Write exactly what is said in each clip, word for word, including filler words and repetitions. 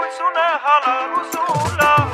ընկերությունը հալալ ուզում լավ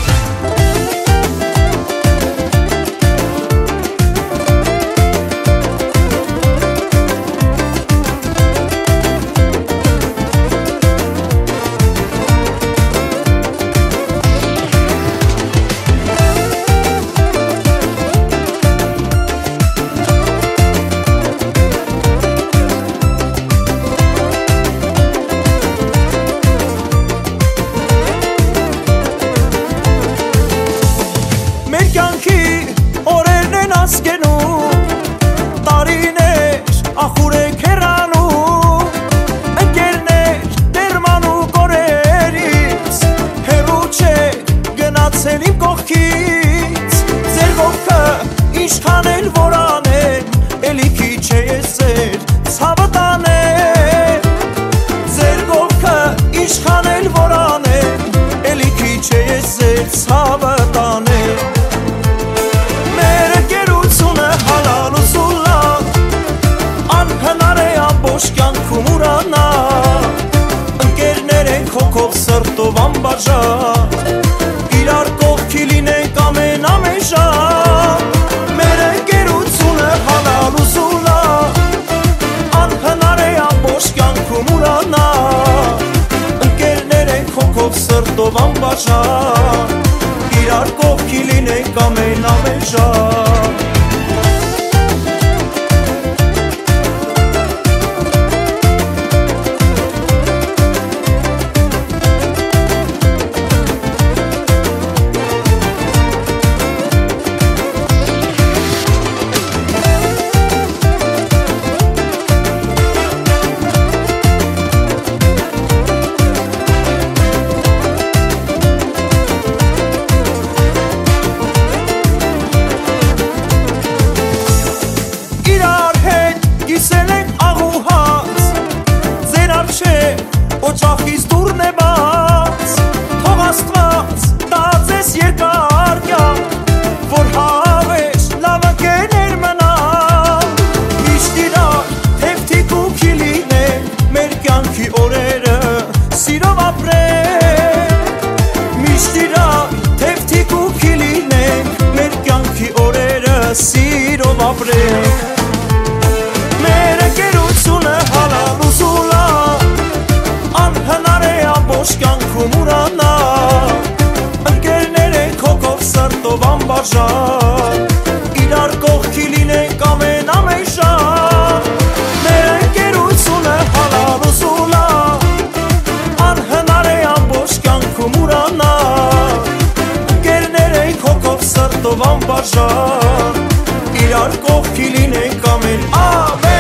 Ինչքան էլ որ անեմ էլի քիչ է սեր ցավը տանել ձեր գողքը ինչքան էլ որ անեմ էլի քիչ է սեր ցավը տանել մեր ընկերությունը հալալ ու սուլա անհնար է ամբողջ կյանքում ուրանալ ընկերներ ենք հոգով սրտով անբաժան իրար կողքի լինենք ամեն ամեն ժամ Սրտով անբաժան իրար կողքի լինենք ամեն ամեն ժամ Օջախից դուրն է բաց թող Աստված տա ձեզ երկար կյանք որ հավես լավ ընկերներ մնան միշտ իրար թեթիկ ու քիլինենք մեր կյանքի օրերը սիրով ապրենք միշտ իրար թեթիկ ու քիլինենք մեր կյանքի օրերը սիրով ապրենք մեր ընկերությունը հալալ ու սուլա անհնար է ամբողջ կյանքում ուրանալ ընկերներ ենք հոգով սրտով անբաժան իրար կողքի լինենք ամեն ամեն ժամ մեր ընկերությունը հալալ ու սուլա անհնար է ամբողջ կյանքում ուրանալ ընկերներ ենք հոգով սրտով անբաժան իրար կողքի լինենք ամեն ամեն